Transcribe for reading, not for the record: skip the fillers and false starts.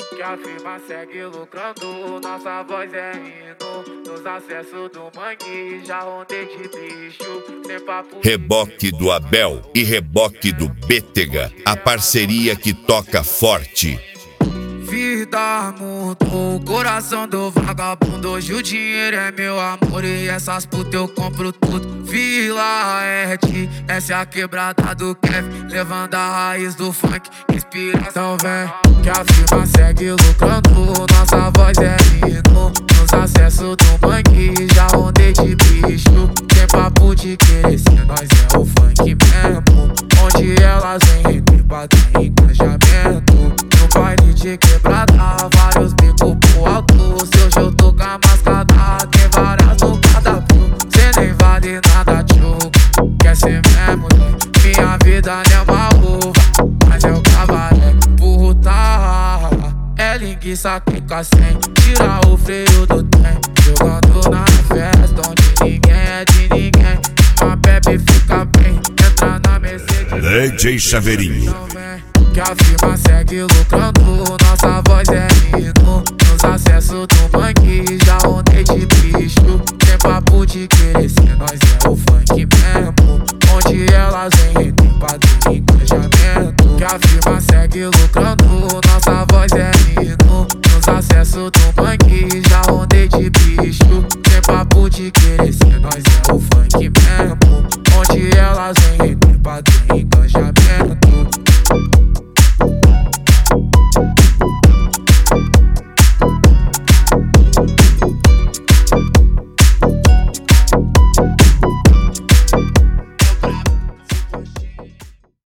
Que a firma segue lucrando, nossa voz é hino. Nos acessos do mangue, já rondei de bicho. Sem papo. Reboque do Abel e reboque do Bétega, a parceria que toca forte. Vida mudou o coração do vagabundo. Hoje o dinheiro é meu amor e essas putas eu compro tudo. Vila Ed, essa é a quebrada do Kevin, levando a raiz do funk, inspiração vem. Que a firma segue lucrando, nossa voz é hino. Nos acessos do mangue, já rondei de bicho. Sem papo de querer ser, nós é o funk mesmo. Onde elas vêm entre batem engajamento. No baile de quebrada, vários bicos pro alto. Se hoje eu tô com a mascada, tem várias no cardápio. Cê nem vale nada, tio, quer ser mesmo, né? Minha vida não é uma uva, mas é o cabaré. Puta, é linguiça que fica sem tirar o freio do trem. Jogando na festa onde ninguém é de ninguém. Uma bebe fica bem, entra na Mercedes. DJ Chaveirinho. Que a firma segue lucrando, nossa voz é hino. Nos acessos do mangue, já rondei de bicho. Sem papo de querer ser, nós é o funk mesmo. Onde elas vêm entre padrão e engajamento. Que a firma segue lucrando, nossa voz é hino. Nos acessos do mangue, já rondei de bicho. Sem papo de querer ser, nós é o funk mesmo. Onde elas vêm entre padrão e engajamento.